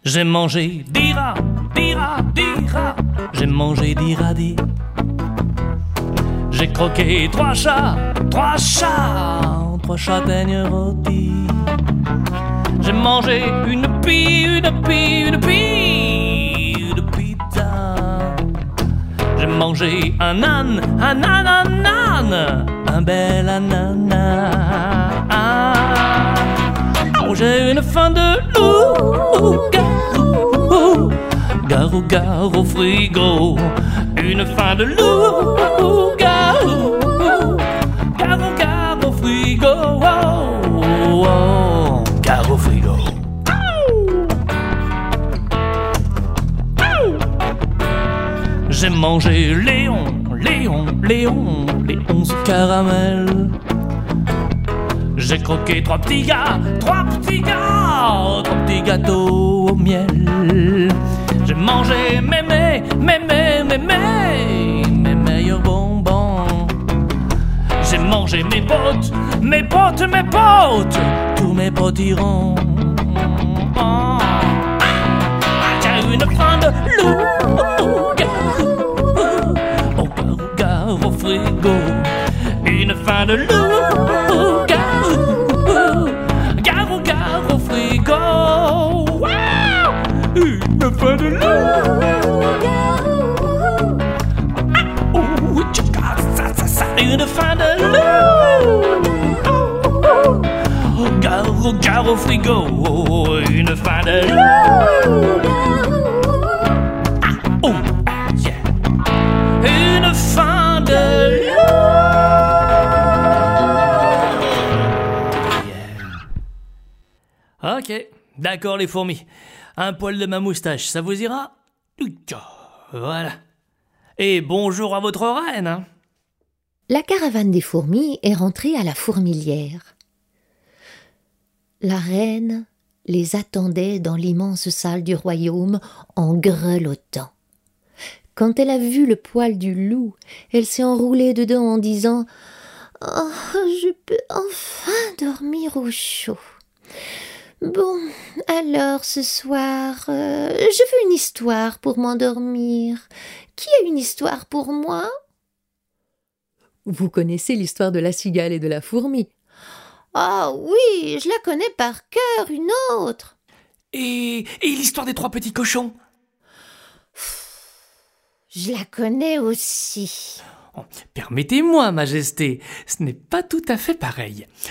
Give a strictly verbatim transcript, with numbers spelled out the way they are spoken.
J'ai mangé des rats, des rats, des rats. J'ai mangé des radis. J'ai croqué trois chats, trois chats, trois châtaignes rôties. J'ai mangé une pie, une pie, une pie, une pizza. J'ai mangé un âne, un âne, un âne, un bel ananas. Oh, j'ai une faim de loup-garou, garou-garou au frigo. Une faim de loup-garou, garou-garou au frigo. Oh, oh, garou au frigo. J'ai mangé Léon, Léon, Léon, Léon sous caramel. J'ai croqué trois petits gars, trois petits gars, trois petits gâteaux au miel. J'ai mangé mes, mes, mes, mes, mes, mes, mes meilleurs bonbons. J'ai mangé mes potes, mes potes, mes potes, tous mes potes iront. Oh. J'ai une faim de loup-garou, au garou-garou au frigo. Une faim de loup-garou, garou-garou au frigo. Wow! Une faim de loup-garou, oh, tchaka, ça, ça, ça. Une faim de loup-garou, garou-garou au frigo. Une faim de loup-garou, ah, oh, yeah. Une faim de loup. Ok, d'accord les fourmis. Un poil de ma moustache, ça vous ira? Voilà. Et bonjour à votre reine, hein. La caravane des fourmis est rentrée à la fourmilière. La reine les attendait dans l'immense salle du royaume en grelottant. Quand elle a vu le poil du loup, elle s'est enroulée dedans en disant « Oh, je peux enfin dormir au chaud. Bon, alors ce soir, euh, je veux une histoire pour m'endormir. Qui a une histoire pour moi ?» Vous connaissez l'histoire de la cigale et de la fourmi. Ah oh, oui, je la connais par cœur, une autre. Et, et l'histoire des trois petits cochons? Je la connais aussi. Oh, permettez-moi, Majesté, ce n'est pas tout à fait pareil.